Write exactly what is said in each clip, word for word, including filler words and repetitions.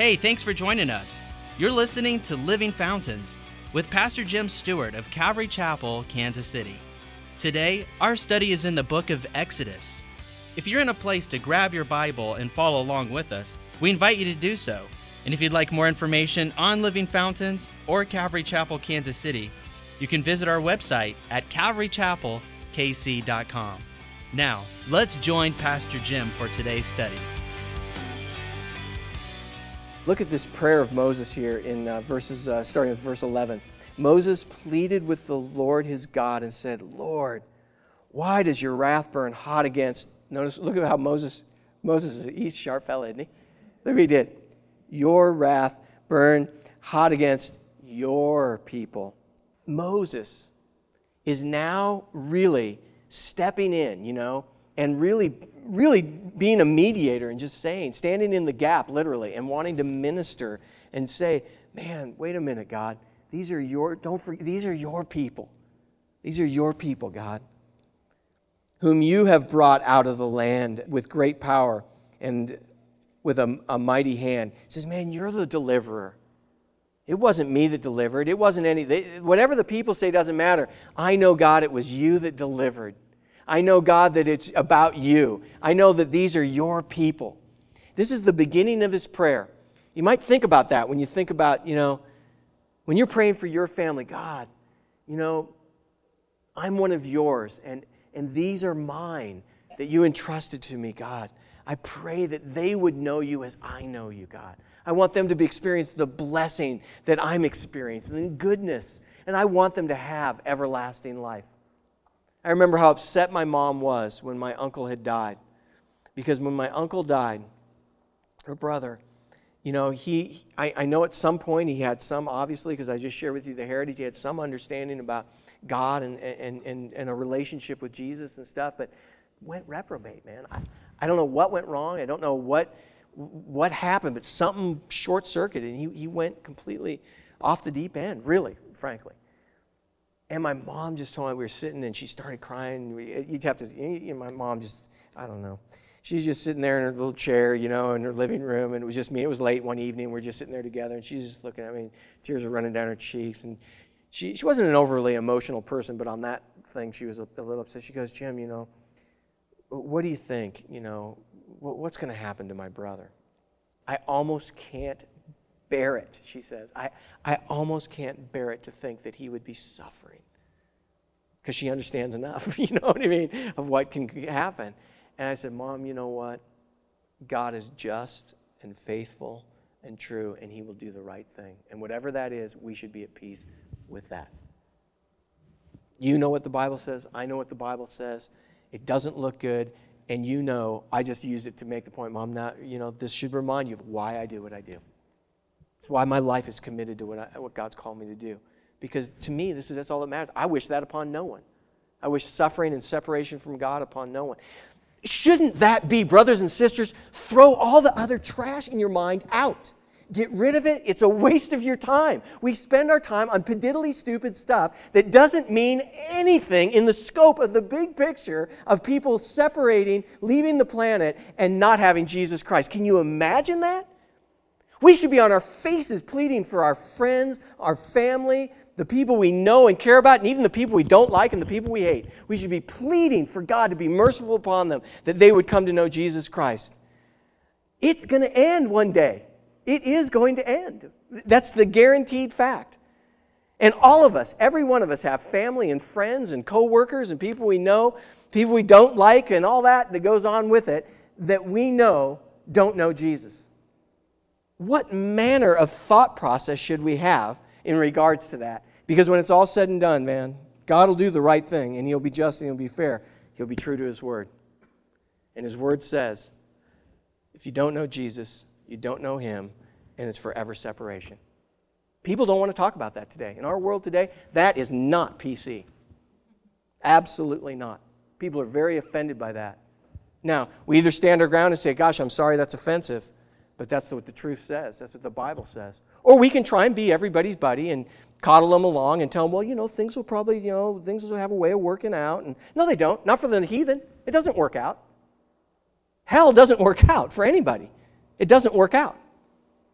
Hey, thanks for joining us. You're listening to Living Fountains with Pastor Jim Stewart of Calvary Chapel, Kansas City. Today, our study is in the book of Exodus. If you're in a place to grab your Bible and follow along with us, we invite you to do so. And if you'd like more information on Living Fountains or Calvary Chapel, Kansas City, you can visit our website at calvary chapel k c dot com. Now, let's join Pastor Jim for today's study. Look at this prayer of Moses here in uh, verses, uh, starting with verse eleven. Moses pleaded with the Lord his God and said, Lord, why does your wrath burn hot against... Notice, look at how Moses, Moses is a sharp fella, isn't he? Look what he did. Your wrath burn hot against your people. Moses is now really stepping in, you know, and really, really being a mediator and just saying, standing in the gap, literally, and wanting to minister and say, man, wait a minute, God. These are your, don't forget, these are your people. These are your people, God, whom you have brought out of the land with great power and with a, a mighty hand. He says, man, you're the deliverer. It wasn't me that delivered. It wasn't any, they, whatever the people say doesn't matter. I know, God, it was you that delivered. I know, God, that it's about you. I know that these are your people. This is the beginning of his prayer. You might think about that when you think about, you know, when you're praying for your family, God, you know, I'm one of yours, and, and these are mine that you entrusted to me, God. I pray that they would know you as I know you, God. I want them to be experience the blessing that I'm experiencing, the goodness, and I want them to have everlasting life. I remember how upset my mom was when my uncle had died, because when my uncle died, her brother, you know, he, I, I know at some point he had some, obviously, because I just shared with you the heritage, he had some understanding about God and, and, and, and a relationship with Jesus and stuff, but went reprobate, man. I, I don't know what went wrong. I don't know what what happened, but something short-circuited, and he, he went completely off the deep end, really, frankly. And my mom just told me, we were sitting, and she started crying. You'd have to, you know, my mom just, I don't know. She's just sitting there in her little chair, you know, in her living room, and it was just me. It was late one evening. We were just sitting there together, and she's just looking at me. Tears were running down her cheeks, and she she wasn't an overly emotional person, but on that thing, she was a, a little upset. She goes, Jim, you know, what do you think, you know, what's going to happen to my brother? I almost can't bear it, she says. I, I almost can't bear it to think that he would be suffering. Because she understands enough, you know what I mean, of what can happen. And I said, Mom, you know what? God is just and faithful and true, and he will do the right thing. And whatever that is, we should be at peace with that. You know what the Bible says. I know what the Bible says. It doesn't look good. And you know, I just used it to make the point, Mom, not, you know, this should remind you of why I do what I do. It's why my life is committed to what, I, what God's called me to do. Because to me, this is that's all that matters. I wish that upon no one. I wish suffering and separation from God upon no one. Shouldn't that be, brothers and sisters, throw all the other trash in your mind out. Get rid of it. It's a waste of your time. We spend our time on piddly stupid stuff that doesn't mean anything in the scope of the big picture of people separating, leaving the planet, and not having Jesus Christ. Can you imagine that? We should be on our faces pleading for our friends, our family, the people we know and care about, and even the people we don't like and the people we hate. We should be pleading for God to be merciful upon them, that they would come to know Jesus Christ. It's going to end one day. It is going to end. That's the guaranteed fact. And all of us, every one of us have family and friends and co-workers and people we know, people we don't like and all that that goes on with it, that we know don't know Jesus. What manner of thought process should we have in regards to that? Because when it's all said and done, man, God will do the right thing, and he'll be just and he'll be fair. He'll be true to his word. And his word says, if you don't know Jesus, you don't know him, and it's forever separation. People don't want to talk about that today. In our world today, that is not P C. Absolutely not. People are very offended by that. Now, we either stand our ground and say, gosh, I'm sorry that's offensive, but that's what the truth says. That's what the Bible says. Or we can try and be everybody's buddy and coddle them along and tell them, well, you know, things will probably, you know, things will have a way of working out. And no, they don't. Not for the heathen. It doesn't work out. Hell doesn't work out for anybody. It doesn't work out.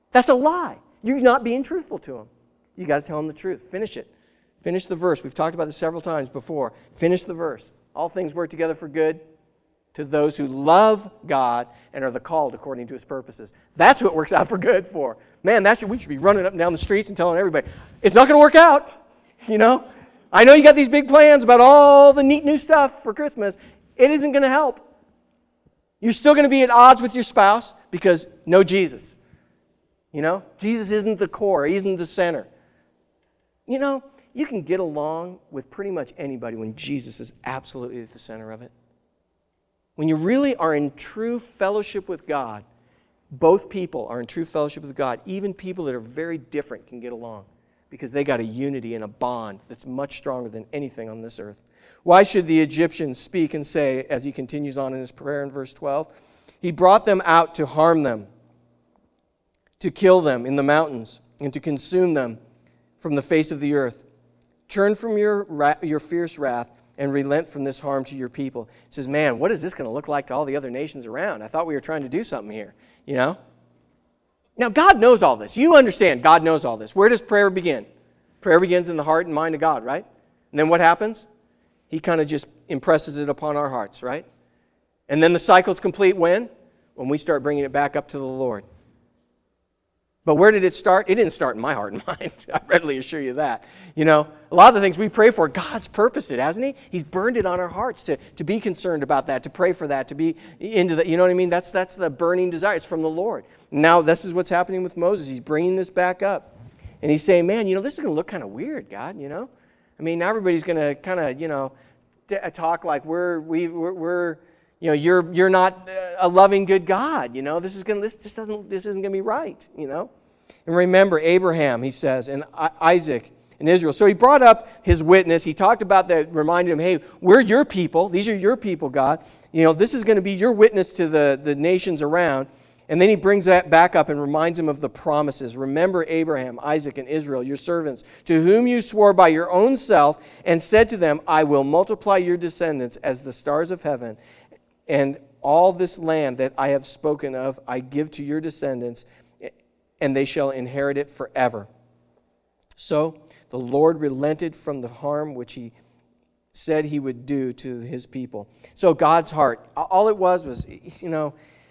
That's a lie. You're not being truthful to them. You got to tell them the truth. Finish it. Finish the verse. We've talked about this several times before. Finish the verse. All things work together for good to those who love God and are the called according to His purposes. That's what works out for good for. Man, that should, we should be running up and down the streets and telling everybody, it's not going to work out. You know? I know you got these big plans about all the neat new stuff for Christmas. It isn't going to help. You're still going to be at odds with your spouse because no Jesus. You know? Jesus isn't the core. He isn't the center. You know, you can get along with pretty much anybody when Jesus is absolutely at the center of it. When you really are in true fellowship with God, both people are in true fellowship with God. Even people that are very different can get along because they got a unity and a bond that's much stronger than anything on this earth. Why should the Egyptians speak and say, as he continues on in his prayer in verse twelve, he brought them out to harm them, to kill them in the mountains, and to consume them from the face of the earth. Turn from your, your fierce wrath and relent from this harm to your people. He says, man, what is this going to look like to all the other nations around? I thought we were trying to do something here, you know? Now, God knows all this. You understand God knows all this. Where does prayer begin? Prayer begins in the heart and mind of God, right? And then what happens? He kind of just impresses it upon our hearts, right? And then the cycle's complete when? When we start bringing it back up to the Lord. But where did it start? It didn't start in my heart and mind. I readily assure you that. You know, a lot of the things we pray for, God's purposed it, hasn't He? He's burned it on our hearts to, to be concerned about that, to pray for that, to be into that. You know what I mean? That's, that's the burning desire. It's from the Lord. Now, this is what's happening with Moses. He's bringing this back up. And he's saying, man, you know, this is going to look kind of weird, God, you know? I mean, now everybody's going to kind of, you know, t- talk like we're, we, we're, we're, you know, you're you're not a loving, good God, you know? This is going to, this, this doesn't, this isn't going to be right, you know? And remember Abraham, he says, and Isaac and Israel. So he brought up his witness. He talked about that, reminded him, hey, we're your people. These are your people, God. You know, this is going to be your witness to the, the nations around. And then he brings that back up and reminds him of the promises. Remember Abraham, Isaac, and Israel, your servants, to whom you swore by your own self and said to them, I will multiply your descendants as the stars of heaven, and all this land that I have spoken of I give to your descendants, and they shall inherit it forever. So the Lord relented from the harm which He said He would do to His people. So God's heart, all it was was, you know,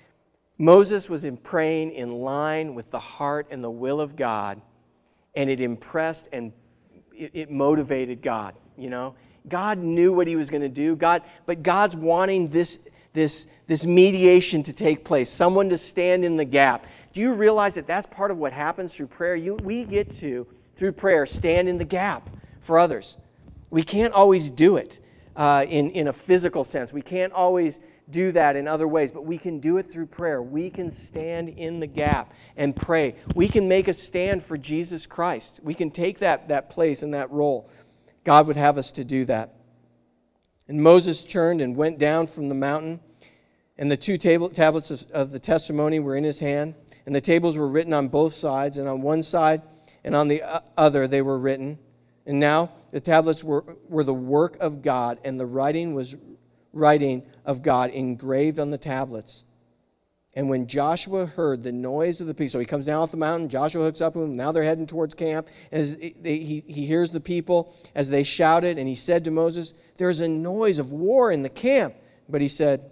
Moses was in praying in line with the heart and the will of God, and it impressed and it, it motivated God, you know. God knew what He was going to do, God, but God's wanting this, this, this mediation to take place, someone to stand in the gap. Do you realize that that's part of what happens through prayer? You, we get to, through prayer, stand in the gap for others. We can't always do it uh, in, in a physical sense. We can't always do that in other ways, but we can do it through prayer. We can stand in the gap and pray. We can make a stand for Jesus Christ. We can take that, that place and that role. God would have us to do that. And Moses turned and went down from the mountain, and the two table, tablets of, of the testimony were in his hand. And the tables were written on both sides, and on one side and on the other they were written. And now the tablets were, were the work of God, and the writing was writing of God engraved on the tablets. And when Joshua heard the noise of the people, so he comes down off the mountain, Joshua hooks up with him, now they're heading towards camp. And as they, he, he hears the people as they shouted, and he said to Moses, there's a noise of war in the camp. But he said,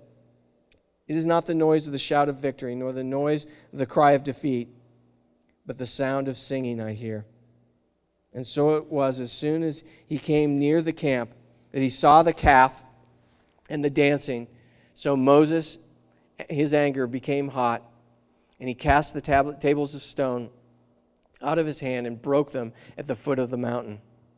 it is not the noise of the shout of victory, nor the noise of the cry of defeat, but the sound of singing I hear. And so it was, as soon as he came near the camp, that he saw the calf and the dancing. So Moses, his anger became hot, and he cast the tablet, tables of stone out of his hand and broke them at the foot of the mountain.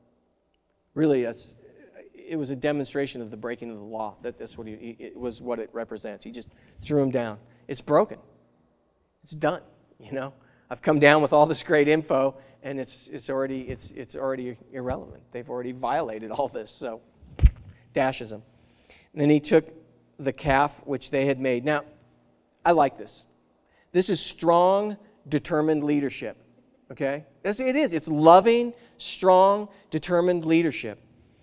Really, that's... it was a demonstration of the breaking of the law. That, that's what he, it was what it represents. He just threw him down. It's broken. It's done. You know, I've come down with all this great info, and it's it's already it's it's already irrelevant. They've already violated all this. So, dashes him. And then he took the calf which they had made. Now, I like this. This is strong, determined leadership. Okay, that's, it is. It's loving, strong, determined leadership.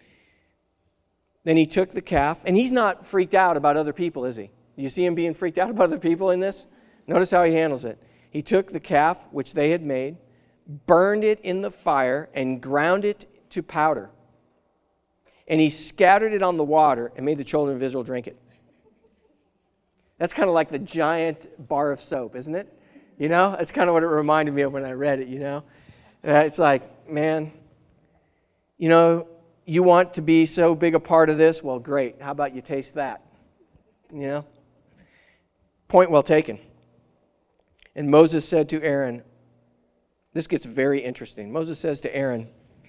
Then he took the calf, and he's not freaked out about other people, is he? You see him being freaked out about other people in this? Notice how he handles it. He took the calf which they had made, burned it in the fire, and ground it to powder. And he scattered it on the water and made the children of Israel drink it. That's kind of like the giant bar of soap, isn't it? You know, that's kind of what it reminded me of when I read it, you know. Uh, it's like, man, you know, you want to be so big a part of this? Well, great. How about you taste that? You know? Point well taken. And Moses said to Aaron, this gets very interesting. Moses says to Aaron,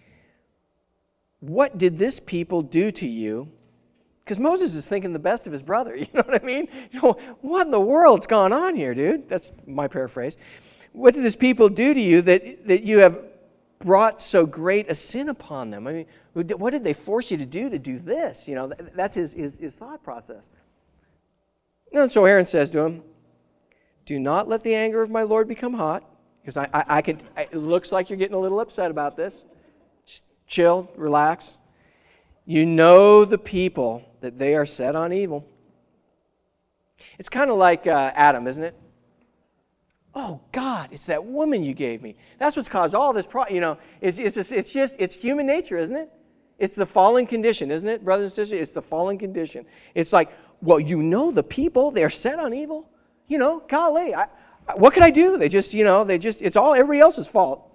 what did this people do to you? Because Moses is thinking the best of his brother. You know what I mean? You know, what in the world's gone on here, dude? That's my paraphrase. What did this people do to you that, that you have brought so great a sin upon them? I mean, what did they force you to do to do this? You know, that's his, his, his thought process. And so Aaron says to him, do not let the anger of my Lord become hot, because I, I, I can. It looks like you're getting a little upset about this. Just chill, relax. You know the people, that they are set on evil. It's kind of like uh, Adam, isn't it? Oh, God, it's that woman you gave me. That's what's caused all this problem. You know, it's, it's, just, it's just, it's human nature, isn't it? It's the fallen condition, isn't it, brothers and sisters? It's the fallen condition. It's like, well, you know the people, they're set on evil. You know, golly, I, I, what could I do? They just, you know, they just, it's all everybody else's fault.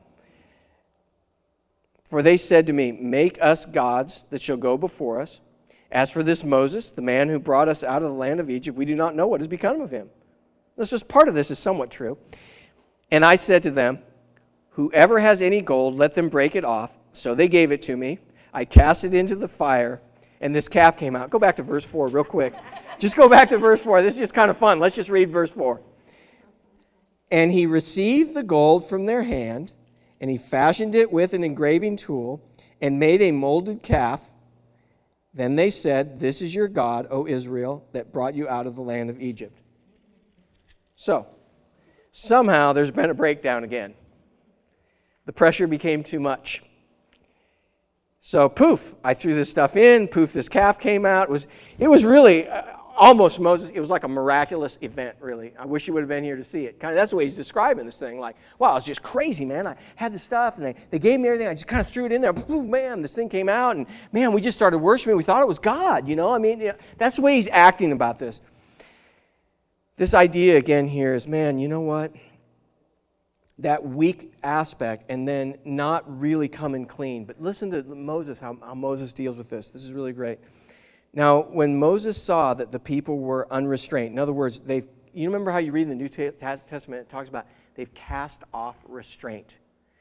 For they said to me, make us gods that shall go before us. As for this Moses, the man who brought us out of the land of Egypt, we do not know what has become of him. This is part of this is somewhat true. And I said to them, whoever has any gold, let them break it off. So they gave it to me. I cast it into the fire, and this calf came out. Go back to verse four real quick. Just go back to verse four. This is just kind of fun. Let's just read verse four. And he received the gold from their hand, and he fashioned it with an engraving tool, and made a molded calf. Then they said, this is your God, O Israel, that brought you out of the land of Egypt. So, somehow there's been a breakdown again. The pressure became too much. So, poof, I threw this stuff in, poof, this calf came out. It was, it was really uh, almost Moses, it was like a miraculous event, really. I wish you would have been here to see it. Kind of, that's the way he's describing this thing. Like, wow, it's just crazy, man. I had this stuff, and they, they gave me everything. I just kind of threw it in there. Boom, man, this thing came out, and man, we just started worshiping. We thought it was God, you know? I mean, yeah, that's the way he's acting about this. This idea, again, here is, man, you know what? That weak aspect, and then not really coming clean. But listen to Moses, how, how Moses deals with this. This is really great. Now, when Moses saw that the people were unrestrained, in other words, they've, you remember how you read in the New Testament, it talks about they've cast off restraint.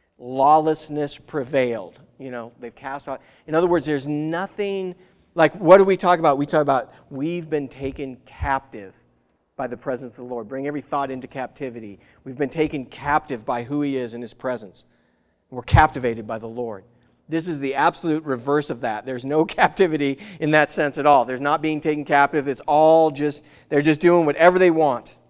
Lawlessness prevailed. You know, they've cast off. In other words, there's nothing, like, what do we talk about? We talk about we've been taken captive by the presence of the Lord. Bring every thought into captivity. We've been taken captive by who He is in His presence. We're captivated by the Lord. This is the absolute reverse of that. There's no captivity in that sense at all. There's not being taken captive. It's all just, they're just doing whatever they want.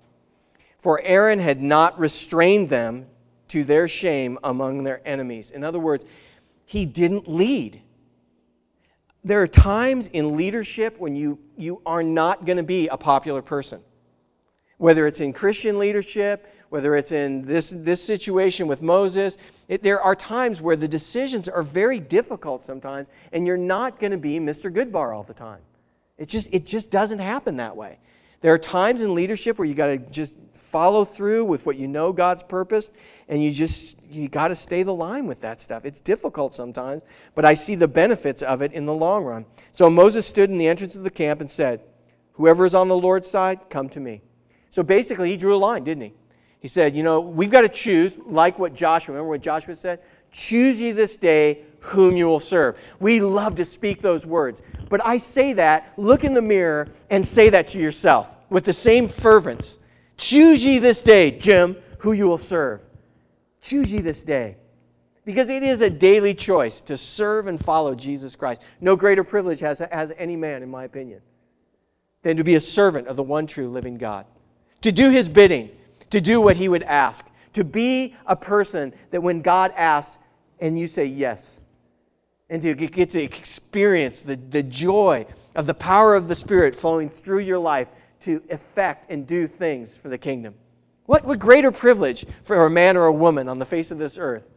For Aaron had not restrained them to their shame among their enemies. In other words, he didn't lead. There are times in leadership when you, you are not going to be a popular person. Whether it's in Christian leadership, whether it's in this, this situation with Moses, it, there are times where the decisions are very difficult sometimes, and you're not going to be Mister Goodbar all the time. It just, it just doesn't happen that way. There are times in leadership where you got to just follow through with what you know God's purpose, and you just, you got to stay the line with that stuff. It's difficult sometimes, but I see the benefits of it in the long run. So Moses stood in the entrance of the camp and said, whoever is on the Lord's side, come to me. So basically, he drew a line, didn't he? He said, you know, we've got to choose, like what Joshua, remember what Joshua said? Choose ye this day whom you will serve. We love to speak those words. But I say that, look in the mirror and say that to yourself with the same fervence. Choose ye this day, Jim, who you will serve. Choose ye this day. Because it is a daily choice to serve and follow Jesus Christ. No greater privilege has, has any man, in my opinion, than to be a servant of the one true living God. To do His bidding, to do what He would ask, to be a person that when God asks and you say yes, and to get to experience the, the joy of the power of the Spirit flowing through your life to effect and do things for the kingdom. What, what greater privilege for a man or a woman on the face of this earth?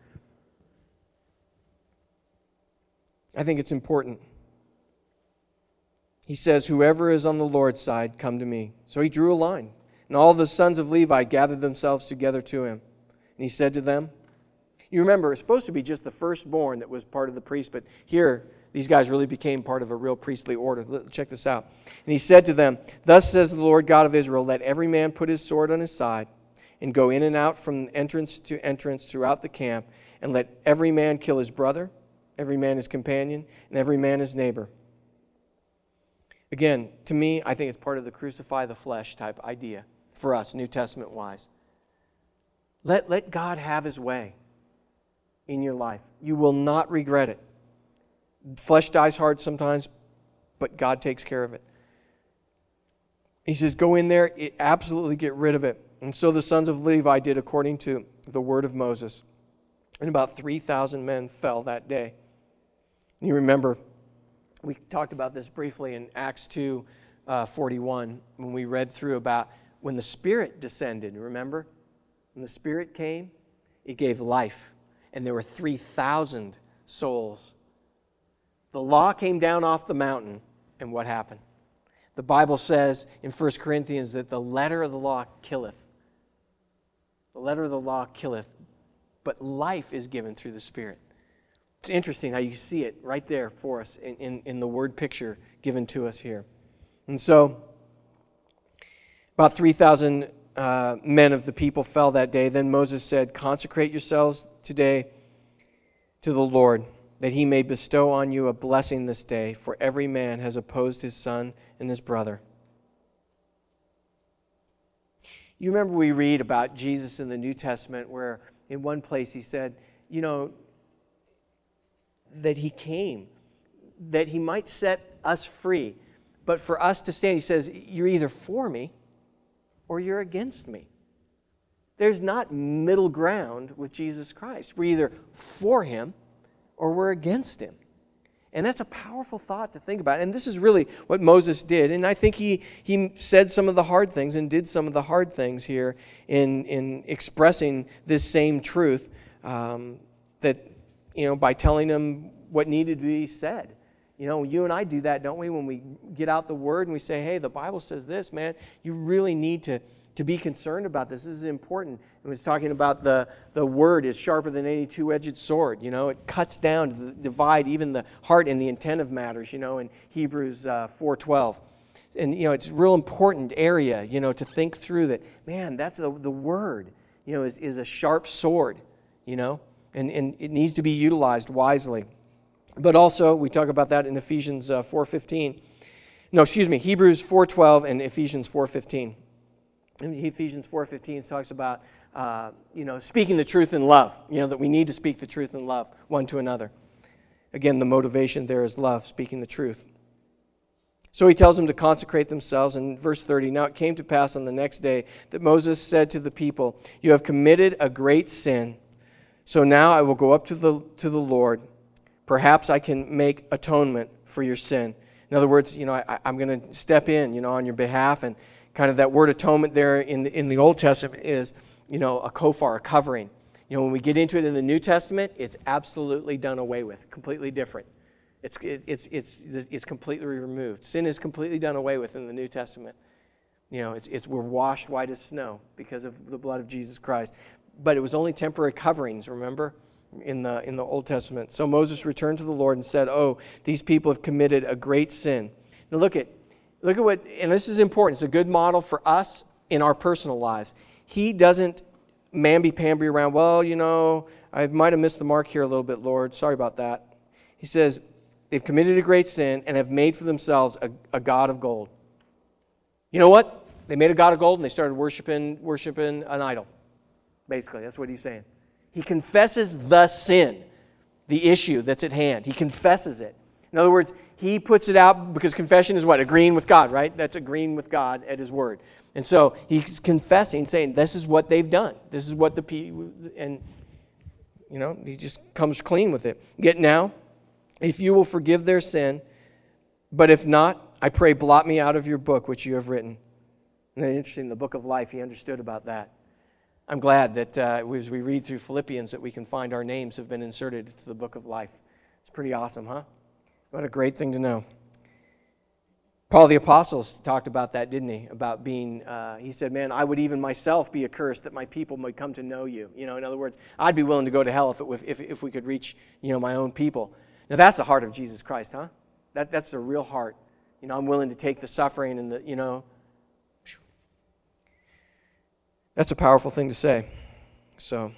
I think it's important. He says, whoever is on the Lord's side, come to me. So he drew a line. And all the sons of Levi gathered themselves together to him. And he said to them, you remember, it's supposed to be just the firstborn that was part of the priest, but here, these guys really became part of a real priestly order. Check this out. And he said to them, thus says the Lord God of Israel, let every man put his sword on his side and go in and out from entrance to entrance throughout the camp, and let every man kill his brother, every man his companion, and every man his neighbor. Again, to me, I think it's part of the crucify the flesh type idea for us, New Testament-wise. Let, let God have his way in your life. You will not regret it. Flesh dies hard sometimes, but God takes care of it. He says, go in there, it, absolutely get rid of it. And so the sons of Levi did according to the word of Moses. And about three thousand men fell that day. And you remember, we talked about this briefly in Acts two forty-one, when we read through about when the Spirit descended, remember? When the Spirit came, it gave life. And there were three thousand souls. The law came down off the mountain, and what happened? The Bible says in First Corinthians that the letter of the law killeth. The letter of the law killeth, but life is given through the Spirit. It's interesting how you see it right there for us in, in, in the word picture given to us here. And so, about three thousand uh, men of the people fell that day. Then Moses said, consecrate yourselves today to the Lord, that he may bestow on you a blessing this day, for every man has opposed his son and his brother. You remember we read about Jesus in the New Testament where in one place he said, you know, that he came, that he might set us free. But for us to stand, he says, you're either for me or you're against me. There's not middle ground with Jesus Christ. We're either for him or we're against him. And that's a powerful thought to think about. And this is really what Moses did. And I think he, he said some of the hard things and did some of the hard things here in, in expressing this same truth um, that, you know, by telling them what needed to be said. You know, you and I do that, don't we? When we get out the Word and we say, hey, the Bible says this, man, you really need to, to be concerned about this. This is important. It was talking about the, the Word is sharper than any two-edged sword. You know, it cuts down to divide even the heart and the intent of matters, you know, in Hebrews uh, four twelve. And, you know, it's a real important area, you know, to think through that, man, that's the, the Word, you know, is, is a sharp sword, you know, and, and it needs to be utilized wisely. But also, we talk about that in Ephesians uh, four fifteen. No, excuse me, Hebrews four twelve and Ephesians four fifteen. In Ephesians four fifteen, it talks about, uh, you know, speaking the truth in love. You know, that we need to speak the truth in love one to another. Again, the motivation there is love, speaking the truth. So he tells them to consecrate themselves. In verse thirty, now it came to pass on the next day that Moses said to the people, you have committed a great sin. So now I will go up to the to the Lord. Perhaps I can make atonement for your sin. In other words, you know, I, I'm going to step in, you know, on your behalf. And kind of that word atonement there in the, in the Old Testament is, you know, a kofar, a covering. You know, when we get into it in the New Testament, it's absolutely done away with, completely different. It's it, it's it's it's completely removed. Sin is completely done away with in the New Testament. You know, it's it's we're washed white as snow because of the blood of Jesus Christ. But it was only temporary coverings, remember? in the in the Old Testament. So Moses returned to the Lord and said, oh, these people have committed a great sin. Now look at look at what, and this is important, it's a good model for us in our personal lives. He doesn't mamby-pamby around, well, you know, I might have missed the mark here a little bit, Lord. Sorry about that. He says, they've committed a great sin and have made for themselves a, a god of gold. You know what? They made a god of gold and they started worshiping, worshiping an idol. Basically, that's what he's saying. He confesses the sin, the issue that's at hand. He confesses it. In other words, he puts it out because confession is what? Agreeing with God, right? That's agreeing with God at his word. And so he's confessing, saying, this is what they've done. This is what the people, and, you know, he just comes clean with it. Yet now, if you will forgive their sin, but if not, I pray, blot me out of your book which you have written. And then interesting, the book of life, he understood about that. I'm glad that uh, as we read through Philippians that we can find our names have been inserted into the book of life. It's pretty awesome, huh? What a great thing to know. Paul the Apostle talked about that, didn't he? About being, uh, he said, man, I would even myself be accursed that my people might come to know you. You know, in other words, I'd be willing to go to hell if, it, if, if we could reach, you know, my own people. Now that's the heart of Jesus Christ, huh? That, that's the real heart. You know, I'm willing to take the suffering and the, you know. That's a powerful thing to say. So,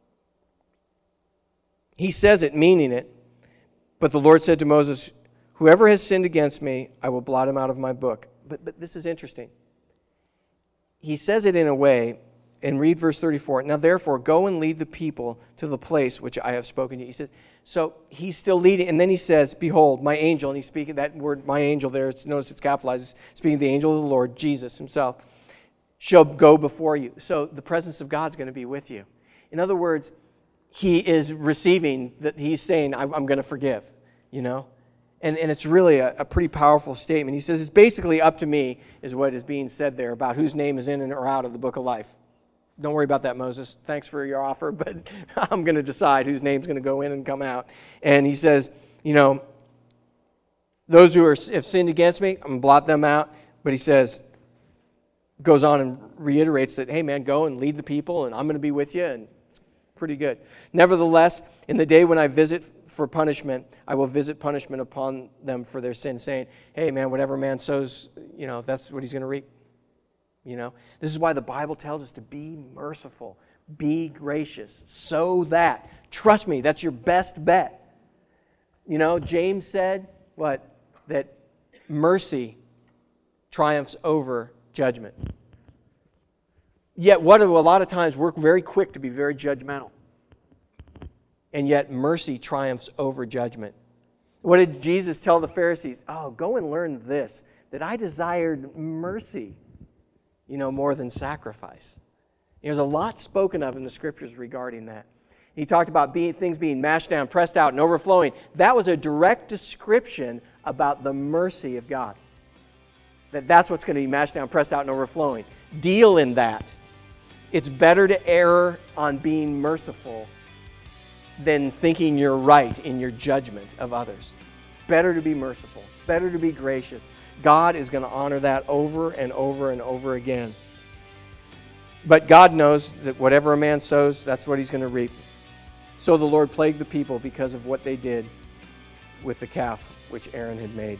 he says it meaning it, but the Lord said to Moses, whoever has sinned against me, I will blot him out of my book. But, but this is interesting. He says it in a way, and read verse thirty-four. Now therefore, go and lead the people to the place which I have spoken to you. He says, so he's still leading, and then he says, behold, my angel, and he's speaking that word, my angel there, it's, notice it's capitalized, speaking the angel of the Lord, Jesus himself, shall go before you. So the presence of God's going to be with you. In other words, he is receiving, that he's saying, I'm, I'm going to forgive, you know? And, and it's really a, a pretty powerful statement. He says, it's basically up to me, is what is being said there, about whose name is in and or out of the book of life. Don't worry about that, Moses. Thanks for your offer, but I'm going to decide whose name's going to go in and come out. And he says, you know, those who are, have sinned against me, I'm going to blot them out. But he says, goes on and reiterates that, hey, man, go and lead the people, and I'm going to be with you, and it's pretty good. Nevertheless, in the day when I visit for punishment, I will visit punishment upon them for their sin, saying, hey, man, whatever man sows, you know, that's what he's going to reap. You know, this is why the Bible tells us to be merciful, be gracious, so that, trust me, that's your best bet. You know, James said, what? That mercy triumphs over judgment. Yet, what do a lot of times we're very quick to be very judgmental. And yet, mercy triumphs over judgment. What did Jesus tell the Pharisees? Oh, go and learn this, that I desired mercy, you know, more than sacrifice. There's a lot spoken of in the Scriptures regarding that. He talked about being, things being mashed down, pressed out, and overflowing. That was a direct description about the mercy of God. That that's what's going to be mashed down, pressed out, and overflowing. Deal in that. It's better to err on being merciful than thinking you're right in your judgment of others. Better to be merciful. Better to be gracious. God is going to honor that over and over and over again. But God knows that whatever a man sows, that's what he's going to reap. So the Lord plagued the people because of what they did with the calf which Aaron had made.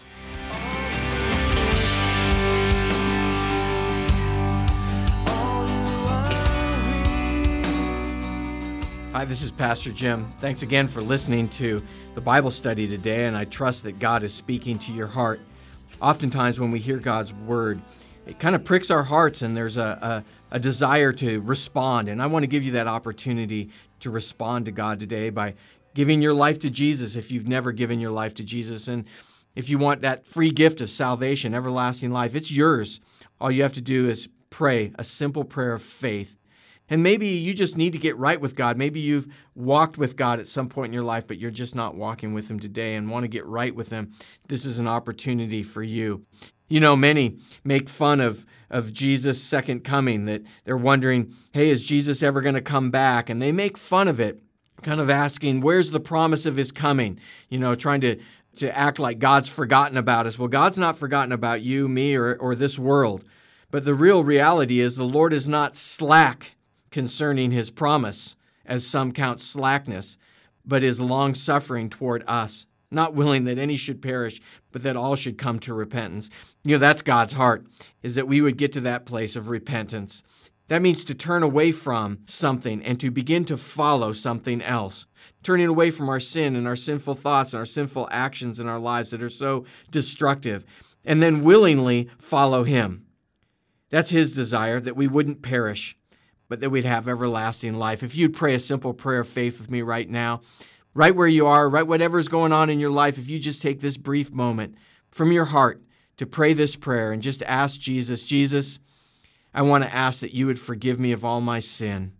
Hi, this is Pastor Jim. Thanks again for listening to the Bible study today, and I trust that God is speaking to your heart. Oftentimes when we hear God's Word, it kind of pricks our hearts, and there's a, a, a desire to respond, and I want to give you that opportunity to respond to God today by giving your life to Jesus if you've never given your life to Jesus, and if you want that free gift of salvation, everlasting life, it's yours. All you have to do is pray a simple prayer of faith. And maybe you just need to get right with God. Maybe you've walked with God at some point in your life, but you're just not walking with Him today and want to get right with Him. This is an opportunity for you. You know, many make fun of, of Jesus' second coming, that they're wondering, hey, is Jesus ever going to come back? And they make fun of it, kind of asking, where's the promise of His coming? You know, trying to, to act like God's forgotten about us. Well, God's not forgotten about you, me, or, or this world. But the real reality is the Lord is not slack concerning His promise, as some count slackness, but is long-suffering toward us, not willing that any should perish, but that all should come to repentance. You know, that's God's heart, is that we would get to that place of repentance. That means to turn away from something and to begin to follow something else, turning away from our sin and our sinful thoughts and our sinful actions in our lives that are so destructive, and then willingly follow Him. That's His desire, that we wouldn't perish, but that we'd have everlasting life. If you'd pray a simple prayer of faith with me right now, right where you are, right whatever's going on in your life, if you just take this brief moment from your heart to pray this prayer and just ask Jesus, Jesus, I want to ask that you would forgive me of all my sin.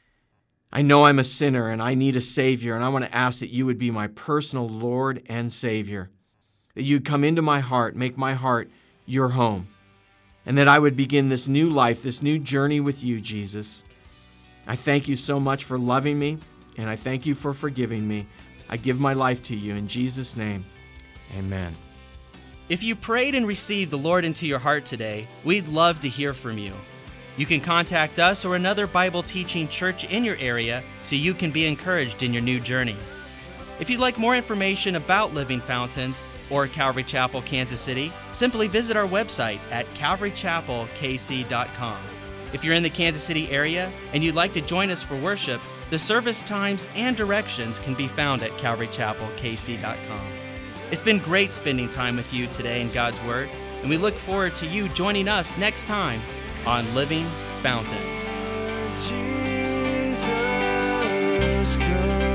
I know I'm a sinner and I need a Savior, and I want to ask that you would be my personal Lord and Savior, that you'd come into my heart, make my heart your home, and that I would begin this new life, this new journey with you, Jesus. I thank you so much for loving me, and I thank you for forgiving me. I give my life to you in Jesus' name. Amen. If you prayed and received the Lord into your heart today, we'd love to hear from you. You can contact us or another Bible teaching church in your area so you can be encouraged in your new journey. If you'd like more information about Living Fountains or Calvary Chapel, Kansas City, simply visit our website at calvary chapel k c dot com. If you're in the Kansas City area and you'd like to join us for worship, the service times and directions can be found at calvary chapel k c dot com. It's been great spending time with you today in God's Word, and we look forward to you joining us next time on Living Fountains. Jesus, come.